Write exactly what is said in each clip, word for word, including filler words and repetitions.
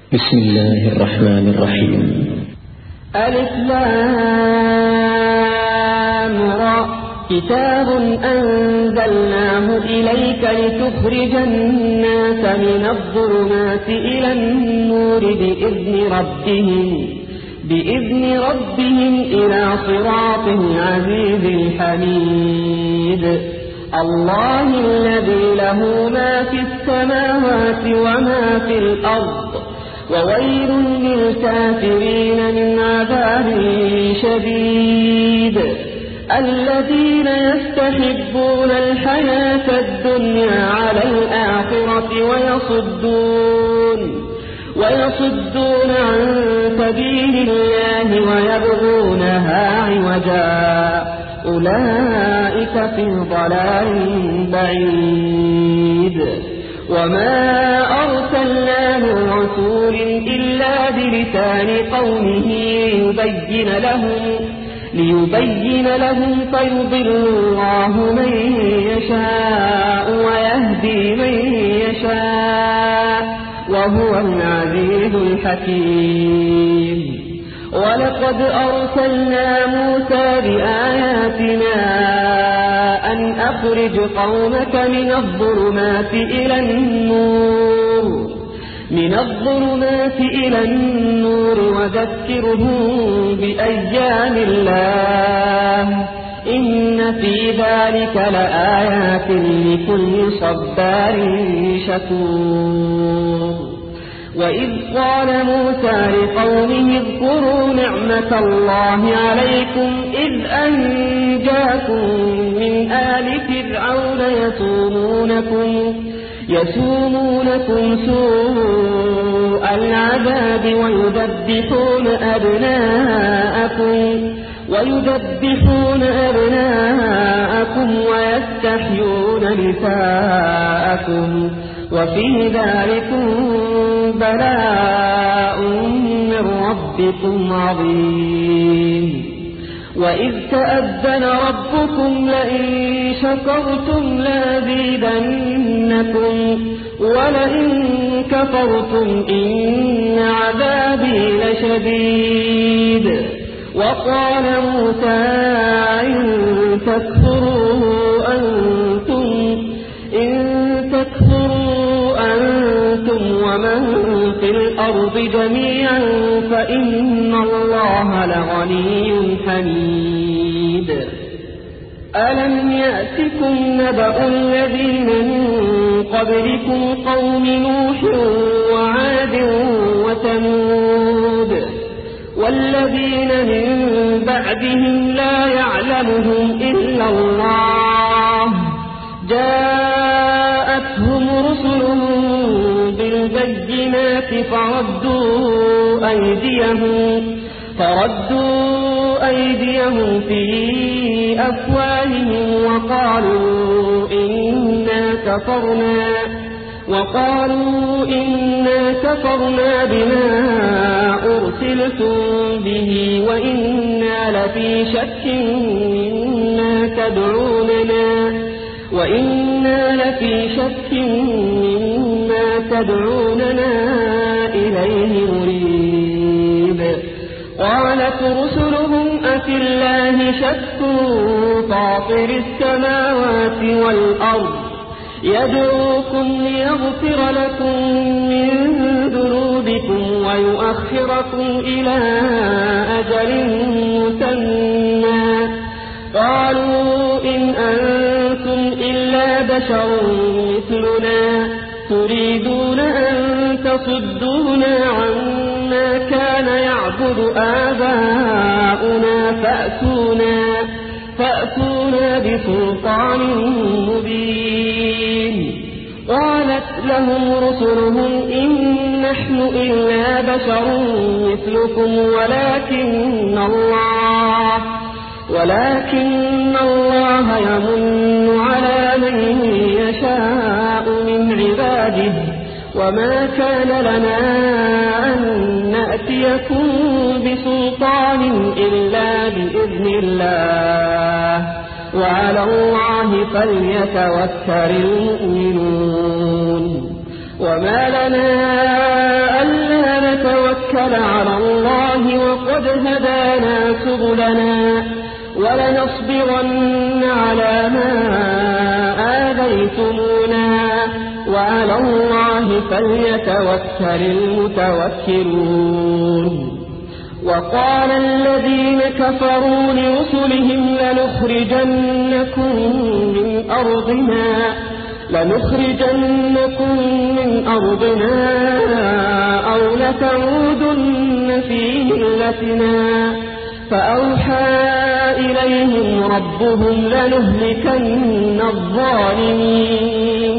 بسم الله الرحمن الرحيم. ألف لام را كتاب أنزلناه إليك لتخرج الناس من الظلمات إلى النور بإذن ربهم بإذن ربهم إلى صراط العزيز الحميد الله الذي له ما في السماوات وما في الأرض وويل للكافرين من عذاب شديد الذين يستحبون الحياة الدنيا على الآخرة ويصدون ويصدون عن سبيل الله ويبغونها عوجا أولئك في ضلال بعيد وما أرسلنا من رسول إلا بلسان قومه ليبين لهم ليبين لهم فيضل الله من يشاء ويهدي من يشاء وهو العزيز الحكيم ولقد أرسلنا موسى بآياتنا أن أخرج قومك من الظلمات إلى النور من الظلمات إلى النور وذكرهم بأيام الله إن في ذلك لآيات لكل صبار شكور وإذ قال موسى لقومه اذكروا نعمة الله عليكم إذ أنجاكم من آل فرعون يسومونكم يسومونكم سوء العذاب ويذبحون أبناءكم ويذبحون أبناءكم ويستحيون نساءكم وفي ذلكم بلاء من ربكم عظيم وإذ تأذن ربكم لئن شكرتم لأزيدنكم ولئن كفرتم إن عذابي لشديد وقال موسى إن تكفروا أنتم إن تكفروا أنتم ومن في الأرض جميعا فإن الله لغني حميد ألم يأتكم نبأ الذين من قبلكم قوم نوح وعاد وثمود والذين من بعدهم لا يعلمهم إلا الله جاءتهم رسلهم بالبينات فردوا أيديهم فردوا أيديهم في أفواههم وقالوا إنا كفرنا وقالوا إنا كفرنا بما أرسلتم به وإنا لفي شك مما تدعوننا وإنا لفي شك مما تدعوننا إليه مريب قالت رسلهم أفي الله شك فاطر السماوات والأرض يدعوكم ليغفر لكم من ذنوبكم ويؤخركم إلى أجل مسمى قالوا إن أنتم إلا بشر مثلنا تريدون أن تصدونا عما كان يعبد آباؤنا فأتونا فأتونا بسلطان مبين قالت لهم رسلهم إن نحن إلا بشر مثلكم ولكن الله ولكن الله يمن على من يشاء من عباده وما كان لنا أن نأتيكم بسلطان إلا بإذن الله وعلى الله فليتوكل المؤمنون وما لنا ألا نتوكل على الله وقد هدانا سبلنا ولنصبرن على ما آذيتمونا وعلى الله فليتوكل المتوكلون. وقال الذين كفروا لرسلهم لنخرجنكم من أرضنا لنخرجنكم من أرضنا أو لتعودن في ملتنا فأوحى إليهم ربهم لنهلكن الظالمين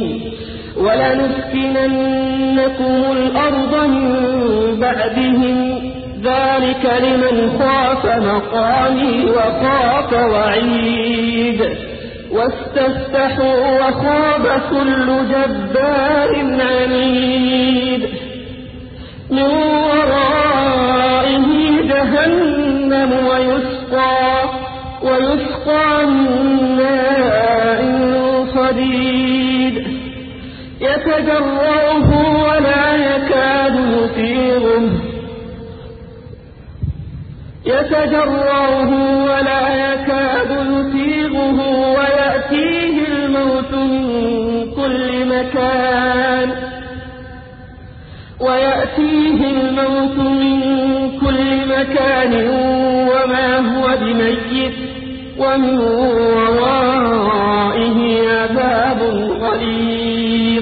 ولنسكننكم الأرض من بعدهم ذلك لمن خاف مقامي وخاف وعيد واستفتحوا وخاب كل جبار عنيد من ورائه جهنم ويسقى ويسقى من ماء صديد يتجرعه ولا يكاد يسيغه يتجرعه ولا يكاد يسيغه ويأتيه الموت من كل مكان ويأتيه الموت من كل مكان وما هو بميت ومن ورائه عذاب غليظ.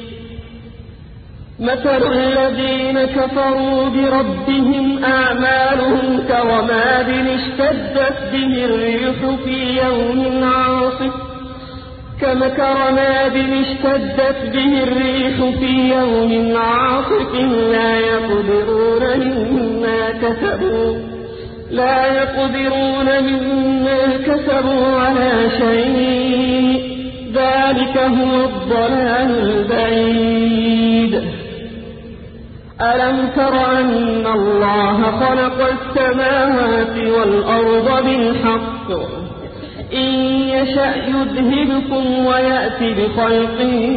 مثل الذين كفروا بربهم أعمالهم كرماد اشتدت به الريح في يوم عاصف كمكرماد اشتدت به الريح في يوم عاصف لا يقدرون مما كسبوا لا يقدرون مما كسبوا على شيء ذلك هو الضلال البعيد. ألم تر أن الله خلق السماوات والأرض بالحق إن يشأ يذهبكم ويأتي بخلق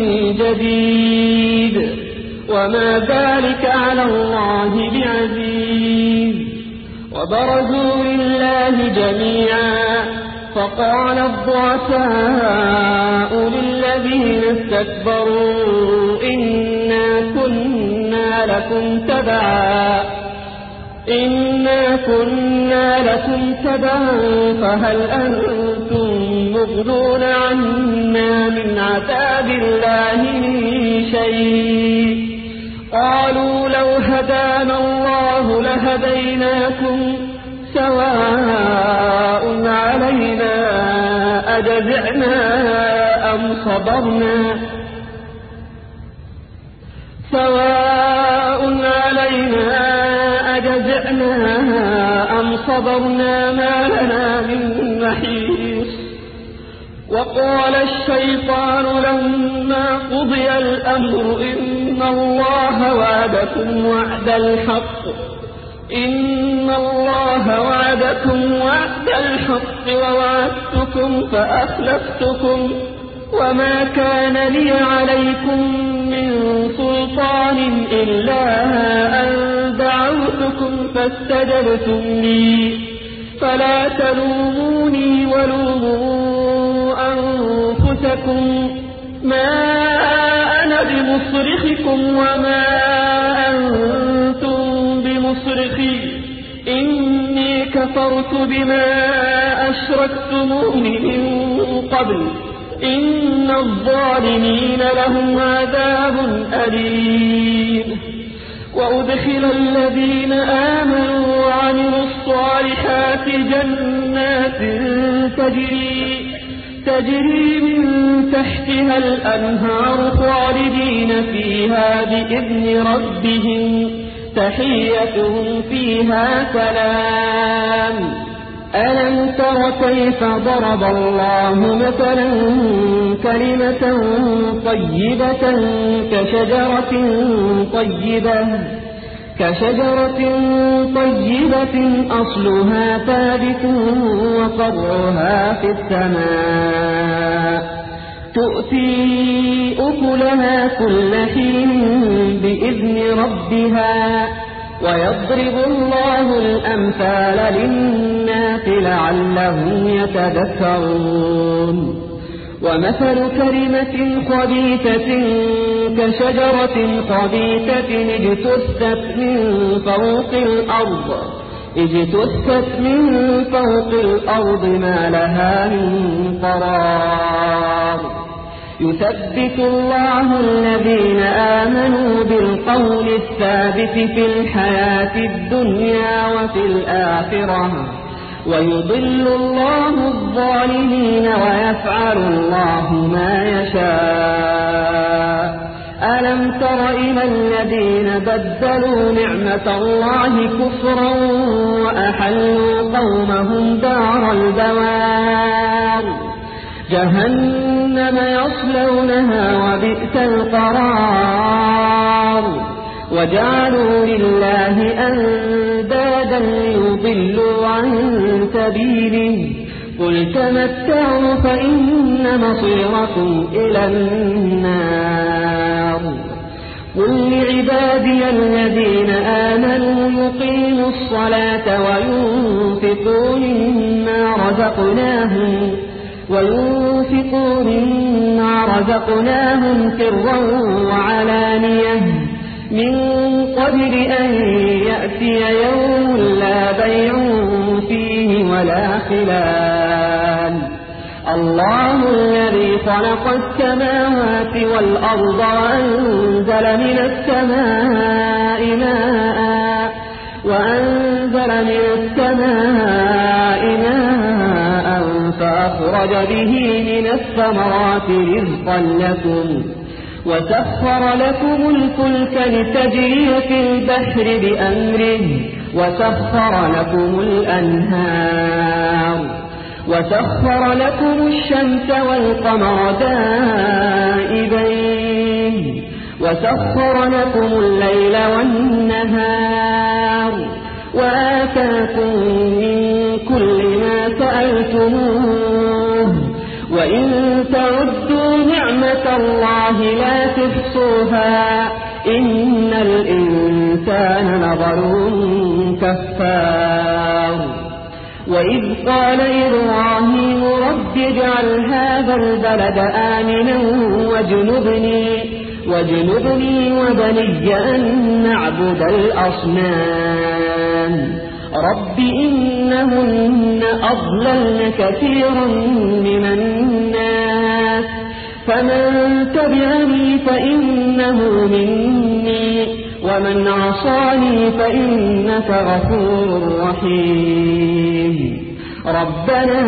جديد وما ذلك على الله بعزيز. وبرزوا لله جميعا فقال الضعفاء للذين استكبروا إنا كنا لكم تبعا إنا كنا لكم تبعا فهل أنتم مغنون عنا من عذاب الله من شيء قالوا لو هدانا الله لهديناكم سواء علينا أجزعنا أم صبرنا سواء علينا أجزعنا أم صبرنا ما لنا من محيص. وقال الشيطان لما قضي الأمر إن الله وعدكم وعد الحق إن الله وعدكم وعد الحق ووعدتكم فأخلفتكم وما كان لي عليكم من سلطان إلا أن دعوتكم فاستجبتم لي فلا تلوموني ولوموا أنفسكم ما أنا بمصرخكم وما أنتم بمصرخي إني كفرت بما أشركتمون من قبل إن الظالمين لهم عذاب أليم. وأدخل الذين آمنوا وعملوا الصالحات جنات تجري تجري من تحتها الأنهار خالدين فيها بإذن ربهم تحيتهم فيها سلام. ألم تر كيف ضرب الله مثلا كلمة طيبة كشجرة طيبة كشجرة طيبة أصلها ثابت وفرعها في السماء تؤتي أكلها كل حين بإذن ربها ويضرب الله الأمثال للناس لعلهم يتذكرون ومثل كلمة خبيثة كشجرة خبيثة اجتثت من فوق الأرض اجتثت من فوق الأرض ما لها من قرار يثبت الله الذين آمنوا بالقول الثابت في الحياة الدنيا وفي الآخرة ويضل الله الظالمين ويفعل الله ما يشاء ألم تر إلى الذين بدلوا نعمة الله كفرا وأحلوا قومهم دار البوار جهنم يصلونها وبئس القرار وجعلوا لله أندادا ليضلوا عن سبيله قل تمتعوا فإن مصيركم إلى النار قل لعبادي الذين آمنوا يقيموا الصلاة وينفقوا مما رزقناهم وينفقوا مما رزقناهم سرا وعلانية من قبل أن يأتي يوم لا بيع فيه ولا خلال الله الذي خلق السماوات والأرض وأنزل من السماء ماء وأنزل من السماء ماء فأخرج به من الثمرات رزقا لكم وسخر لكم الفلك لتجري في البحر بأمره وسخر لكم الأنهار وسخر لكم الشمس والقمر دائبين وسخر لكم الليل والنهار وآتاكم من كل ما سألتموه وإن تعدوا نعمة الله لا تحصوها إن الإنسان لظلوم كفار وإذ قال إبراهيم رب اجعل هذا البلد آمنا واجنبني واجنبني وبني أن نعبد الأصنام رب إنهن أضللن كثيرا من الناس فمن تبعني فإنه مني ومن عصاني فإنك غفور رحيم ربنا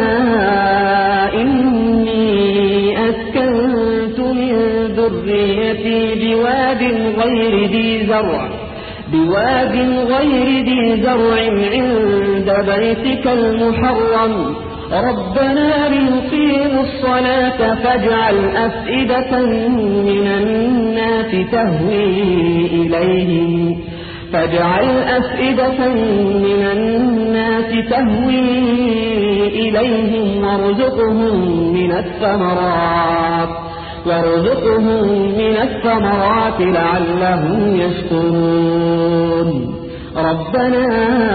إني أسكنت من ذريتي بواد غير ذي زرع بواد غير ذي زرع عند بيتك المحرم ربنا ليقيموا الصلاة فاجعل أفئدة من الناس تهوي إليهم فاجعل أفئدة من الناس تهوي إليهم وارزقهم من الثمرات وارزقهم من الثمرات لعلهم يشكرون ربنا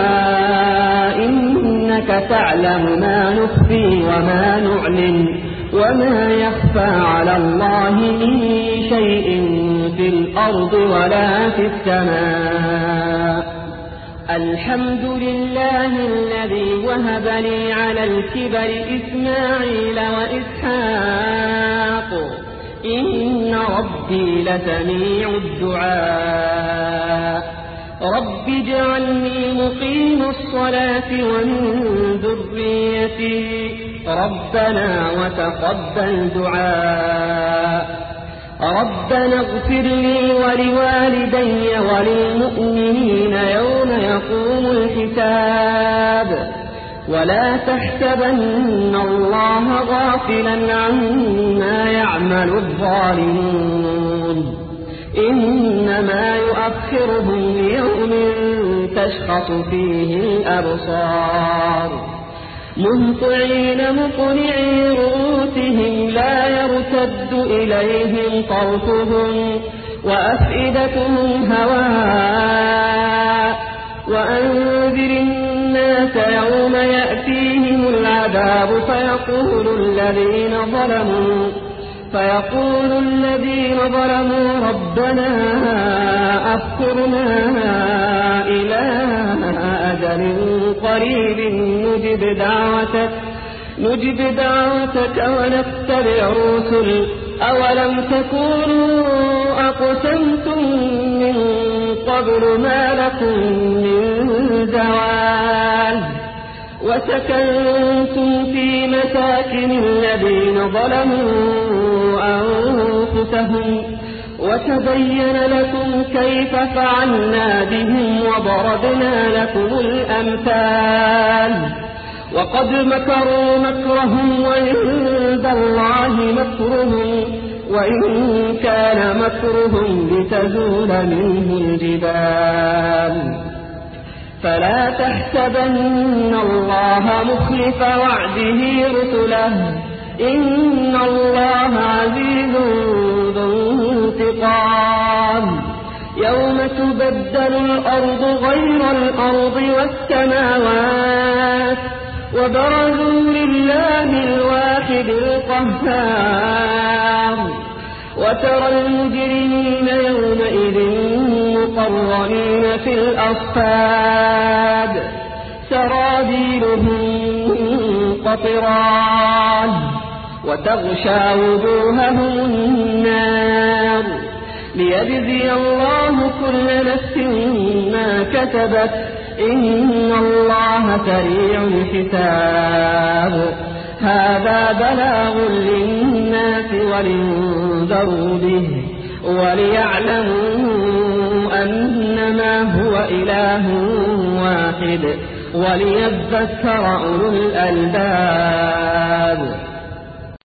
إنك تعلم ما نخفي وما نعلن وما يخفى على الله من شيء في الأرض ولا في السماء الحمد لله الذي وهب لي على الكبر إسماعيل وإسحاق إن ربي لسميع الدعاء رب اجعلني مقيم الصلاة ومن ذريتي ربنا وتقبل دعاء ربنا اغفر لي ولوالدي وللمؤمنين يوم يقوم الحساب ولا تحسبن الله غافلا عما يعمل الظالمون إنما يؤخرهم ليوم تشخص فيه الأبصار مهطعين مقنعي رؤوسهم لا يرتد إليهم طرفهم وأفئدتهم هواء فيقول الذين ظلموا فيقول الذين ظلموا ربنا أخرنا إلى أجل قريب نجب دعوتك نجب دعوتك ونتبع الرسل أولم تكونوا أقسمتم من قبل ما لكم من زوال وسكنتم في مساكن الذين ظلموا أنفسهم وتبين لكم كيف فعلنا بهم وضربنا لكم الأمثال وقد مكروا مكرهم وعند الله مكرهم وإن كان مكرهم لتزول منه الجبال فلا تحسبن الله مخلف وعده رسله إن الله عزيز ذو انتقام يوم تبدل الأرض غير الأرض والسماوات وبرزوا لله الواحد القهار وترى المجرمين يومئذ مقرنين في الأصفاد سرابيلهم قطران وتغشى وجوههم النار ليجزي الله كل نفس ما كسبت إن الله سريع الحساب هذا بلاغ للناس ولينذروا به وليعلموا أنما هو إله واحد وليذكر أولو الألباب